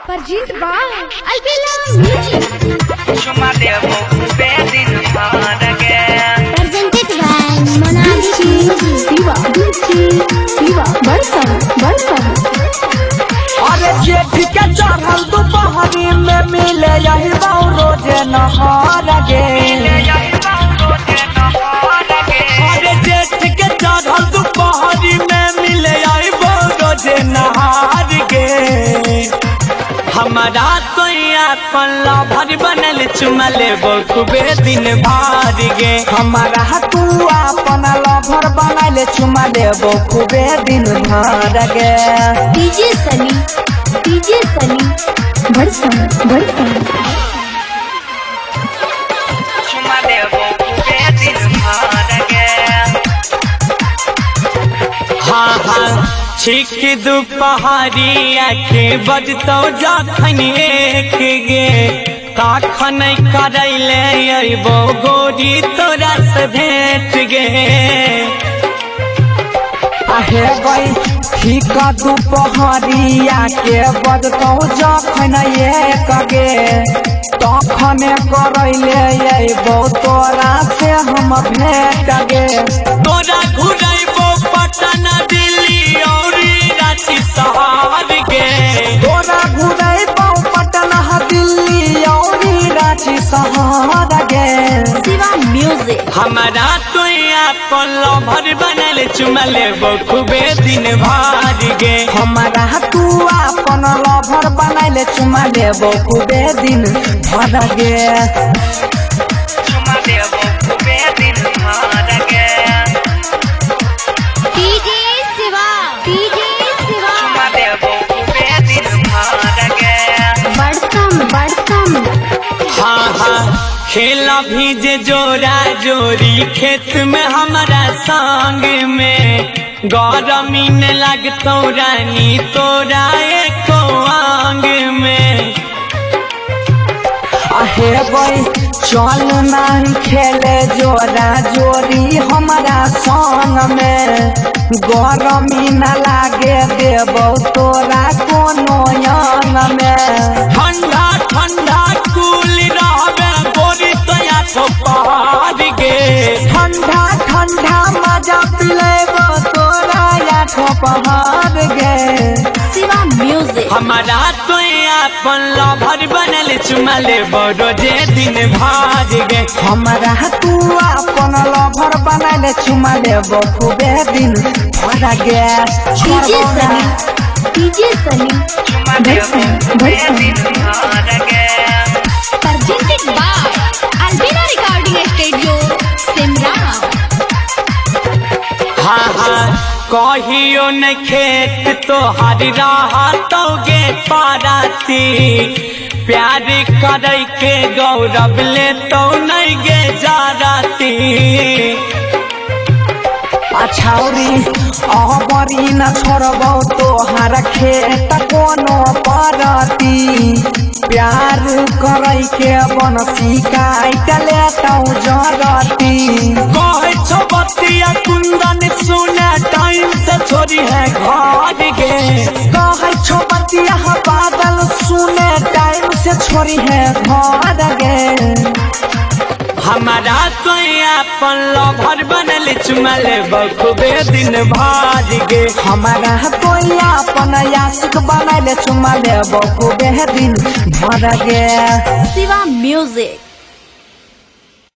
Perjint ba Albela Music. Cuma devo pedin pada ke. Presented by Monali Siva Barsa. अरे जेठ के चढ़ल दोपहरी में मिले यही रोजे नहार गे। अरे जेठ के चढ़ल दोपहरी में मिले यही रोजे नहार गे। हमारा तो अपन लभर बनल चुमले खूबे दिन भार गे। हमारा तू अपन लभर बनल चुमले खूबे दिन भार गे। DJ Sunny Barsa. Cuma devo pedin pada ke. हाँ ठीक दोपहरिया के बजतो जखन एक गे। तखन करैले अइबो गोरी तोरा से भेंट गे। आहे गई ठीक दोपहरिया के बजतो जखन एक गे। तखन करैले अइबो तोरा से हम भेंट गे। तोरा घुरैबो पटना दिल्ली और रांची शहर गे। तोरा घुरैबो पटना दिल्ली और रांची शहर गे। Siva Music. हमारा तो अपन लभर बनल चुमले खूबे दिन भार गे। हमारा तू अपन लभर बनल चुमले खूबे दिन भार गे। Cuma devo pedin pada ke. DJ Siva. Cuma devo pedin pada ke. Barsa. हाँ खेला भीजे जोरा जोरी खेत में हमारा संग में। गरमी न लगतो रानी तोरा एको आंग में। आहे भाई चल नहीं खेले जोरा जोरी हमारा संग में। गरमी न लागे देबो तोरा कोनो यांग में। ठंडा कूल रहबे गोरी तोया तो पहाड़ गे। ठंडा मजा पिलेबो तोरा या तो पहाड़ गे। Siva Music. हमारा तो अपन लभर बनल चुमले रोजे दिन भार गे। हमारा तू अपन लभर बनल चुमले खूबे दिन भार गे। DJ Sunny Cuma devo pedin pada ke. Presented by Albela Recording Studio Simla. हाँ कहियो न खेत तो हरी राहतो गे पाराती। प्यार करे के गौरव ले तो नहीं गे जाराती। अछौरी अबरी न छोड़बो तोहार खेत कोनो परती। प्यार करे के बनसी काट लेतौ जरती। कहे छो बतिया कुंदन सुने टाइम से छोड़ी है घर गे। कहे छो बतिया बादल सुने टाइम से छोड़ी है घर गे। हमारा तो अपन लभर बनल चुमले खूबे दिन भार गे। हमारा तो अपन यासिक बनल चुमले खूबे दिन भार गे। Siva Music.